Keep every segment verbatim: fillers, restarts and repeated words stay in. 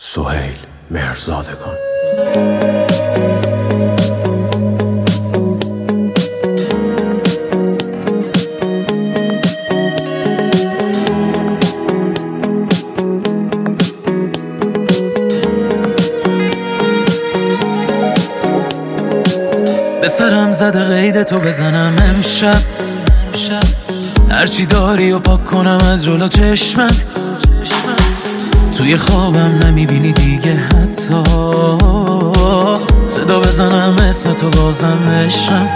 سهیل مهرزادگان. به سرم زده قید تو بزنم امشب، هرچی داری و پاک کنم از جلو چشمم. توی خوابم نمیبینی دیگه حتی، صدا بزنم اسم تو بازم عشقم.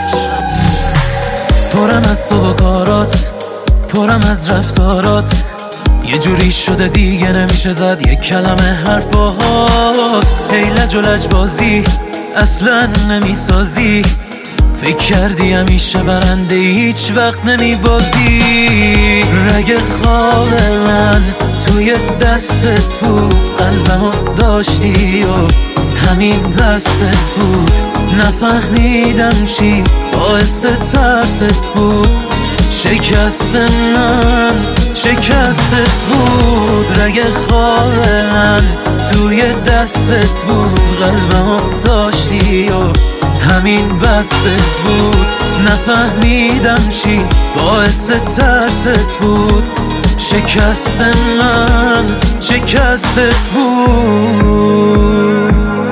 پرم از تو و کارات، پرم از رفتارات، یه جوری شده دیگه نمیشه زد یک کلمه حرف باهات. هی لج و لج بازی اصلا نمیسازی، فکر کردی همیشه برنده هیچ وقت نمیبازی. رگ خواب من توی دستت بود، قلبمو داشتی و همین دستت بود. نفهمیدم چی باعث ترست بود، شکست من شکستت بود. رگ خواب من توی دستت بود، قلبمو داشتی و همین بستت بود. نفهمیدم چی باعث ترست بود، شکست من شکستت بود.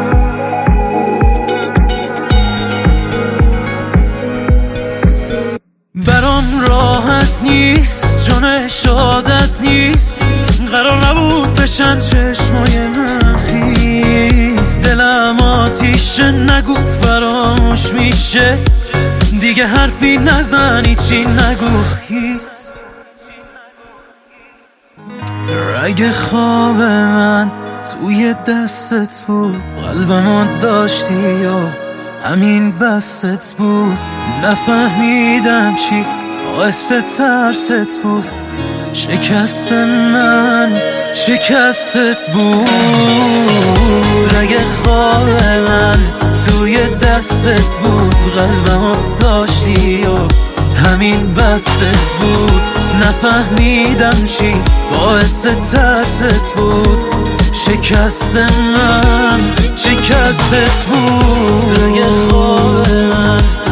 برام راحت نیست، چون شادت نیست، قرار نبود بشن چشمای من خیس. دلم آتیشه نگو فراموش میشه، دیگه حرفی نزنی چی نگو خیس. رگ خواب من توی دستت بود، قلبمو داشتی و همین بستت بود. نفهمیدم چی باعث ترست بود، شکست من شکستت بود. رگ خواب من توی دستت بود، قلبمو داشتی و همین بستت بود. نفهمیدم چی باعث ترست بود، شکست من شکستت بود. رگ خواب من